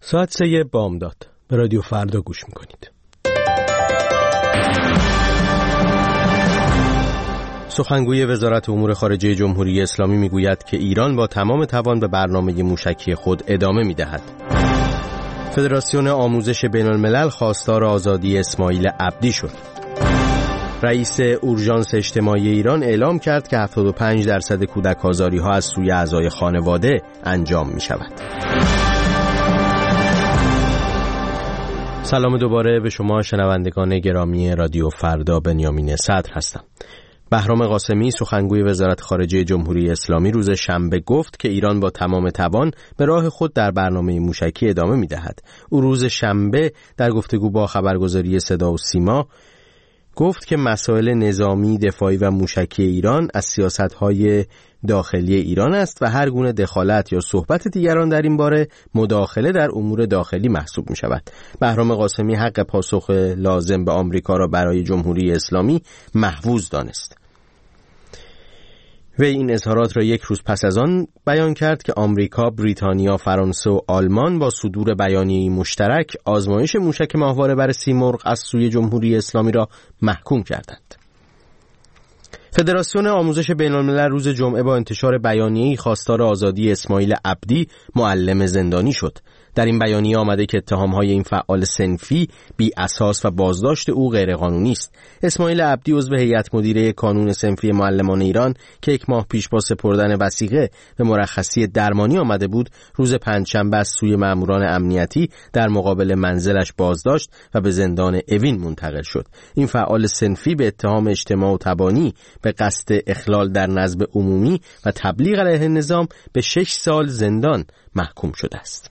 ساعت 3 بامداد به رادیو فردا گوش میکنید. سخنگوی وزارت امور خارجه جمهوری اسلامی میگوید که ایران با تمام توان به برنامه موشکی خود ادامه میدهد. فدراسیون آموزش بین الملل خواستار آزادی اسماعیل عبدی شد. رئیس اورژانس اجتماعی ایران اعلام کرد که 75% کودک آزاری ها از سوی اعضای خانواده انجام می شود. سلام دوباره به شما شنوندگان گرامی رادیو فردا. بنیامین صدر هستم. بهرام قاسمی سخنگوی وزارت خارجه جمهوری اسلامی روز شنبه گفت که ایران با تمام توان به راه خود در برنامه موشکی ادامه می دهد. او روز شنبه در گفتگو با خبرگزاری صدا و سیما گفت که مسائل نظامی، دفاعی و موشکی ایران از سیاست‌های داخلی ایران است و هر گونه دخالت یا صحبت دیگران در این باره مداخله در امور داخلی محسوب می‌شود. بهرام قاسمی حق پاسخ لازم به آمریکا را برای جمهوری اسلامی محفوظ دانست. وی این اظهارات را یک روز پس از آن بیان کرد که آمریکا، بریتانیا، فرانسه و آلمان با صدور بیانیه‌ای مشترک آزمایش موشک ماهواره بر سیمرغ از سوی جمهوری اسلامی را محکوم کردند. فدراسیون آموزش بین الملل روز جمعه با انتشار بیانیه‌ای خواستار آزادی اسماعیل عبدی معلم زندانی شد. در این بیانیه آمده که اتهام‌های این فعال صنفی بی اساس و بازداشت او غیرقانونی است. اسماعیل عبدی عضو هیئت مدیره کانون صنفی معلمان ایران که 1 ماه پیش با سپردن وثیقه به مرخصی درمانی آمده بود، روز پنجشنبه از سوی ماموران امنیتی در مقابل منزلش بازداشت و به زندان اوین منتقل شد. این فعال صنفی به اتهام اجتماع و تبانی به قصد اخلال در نظم عمومی و تبلیغ علیه نظام به 6 سال زندان محکوم شده است.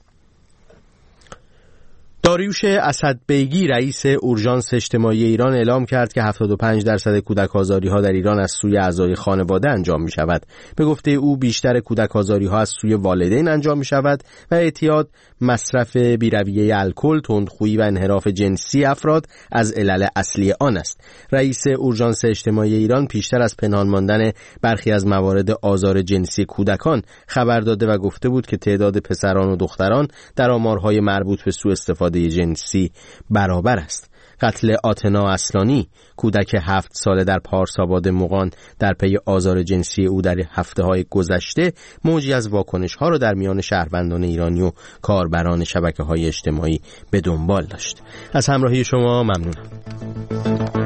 داریوش اسدبیگی رئیس اورژانس اجتماعی ایران اعلام کرد که 75% کودک آزاری ها در ایران از سوی اعضای خانواده انجام می شود. به گفته او بیشتر کودک آزاری ها از سوی والدین انجام می شود و اعتیاد، مصرف بی‌رویه الکل، تندخویی و انحراف جنسی افراد از علل اصلی آن است. رئیس اورژانس اجتماعی ایران پیشتر از پنهان ماندن برخی از موارد آزار جنسی کودکان خبر داده و گفته بود که تعداد پسران و دختران در آمارهای مربوط به سوء استفاده جنسی برابر است. قتل آتنا اصلانی، کودک 7 ساله در پارساباد مغان در پی آزار جنسی او در هفته‌های گذشته موجی از واکنش‌ها را در میان شهروندان ایرانی و کاربران شبکه‌های اجتماعی به دنبال داشت. از همراهی شما ممنونم.